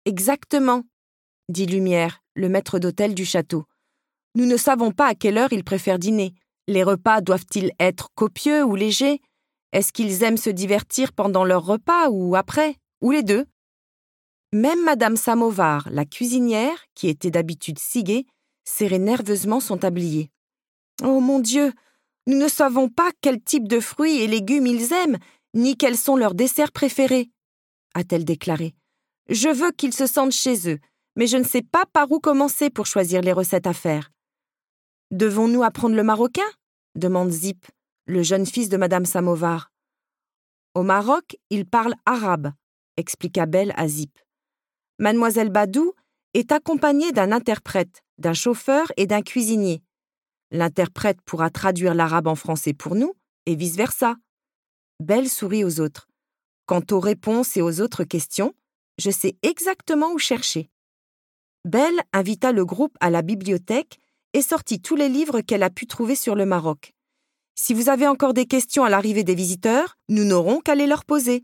Exactement, dit Lumière, le maître d'hôtel du château. Nous ne savons pas à quelle heure ils préfèrent dîner. Les repas doivent-ils être copieux ou légers? Est-ce qu'ils aiment se divertir pendant leur repas ou après? Ou les deux? Même Madame Samovar, la cuisinière, qui était d'habitude si gaie, serrait nerveusement son tablier. « Oh mon Dieu, nous ne savons pas quel type de fruits et légumes ils aiment, ni quels sont leurs desserts préférés, » a-t-elle déclaré. « Je veux qu'ils se sentent chez eux, mais je ne sais pas par où commencer pour choisir les recettes à faire. »« Devons-nous apprendre le marocain ?» demande Zip, le jeune fils de Madame Samovar. « Au Maroc, ils parlent arabe, » expliqua Belle à Zip. Mademoiselle Badou est accompagnée d'un interprète, d'un chauffeur et d'un cuisinier. L'interprète pourra traduire l'arabe en français pour nous, et vice-versa. Belle sourit aux autres. Quant aux réponses et aux autres questions, je sais exactement où chercher. Belle invita le groupe à la bibliothèque et sortit tous les livres qu'elle a pu trouver sur le Maroc. Si vous avez encore des questions à l'arrivée des visiteurs, nous n'aurons qu'à les leur poser.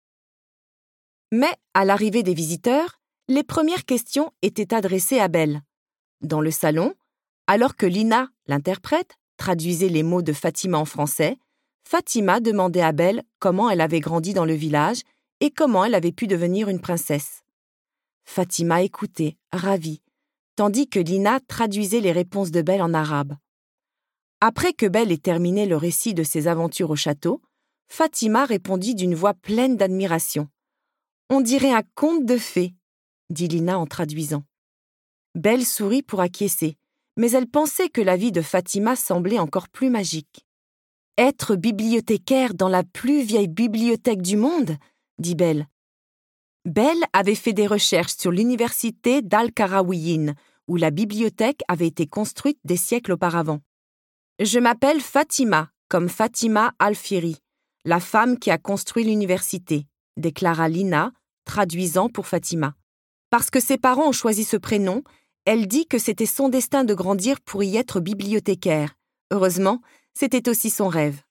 Mais, à l'arrivée des visiteurs, les premières questions étaient adressées à Belle. Dans le salon, alors que Lina, l'interprète, traduisait les mots de Fatima en français, Fatima demandait à Belle comment elle avait grandi dans le village et comment elle avait pu devenir une princesse. Fatima écoutait, ravie, tandis que Lina traduisait les réponses de Belle en arabe. Après que Belle ait terminé le récit de ses aventures au château, Fatima répondit d'une voix pleine d'admiration. « On dirait un conte de fées, » dit Lina en traduisant. Belle sourit pour acquiescer, mais elle pensait que la vie de Fatima semblait encore plus magique. « Être bibliothécaire dans la plus vieille bibliothèque du monde ?» dit Belle. Belle avait fait des recherches sur l'université d'Al-Qarawiyyin, où la bibliothèque avait été construite des siècles auparavant. « Je m'appelle Fatima, comme Fatima Al-Firi, la femme qui a construit l'université, » déclara Lina, traduisant pour Fatima. Parce que ses parents ont choisi ce prénom, elle dit que c'était son destin de grandir pour y être bibliothécaire. Heureusement, c'était aussi son rêve.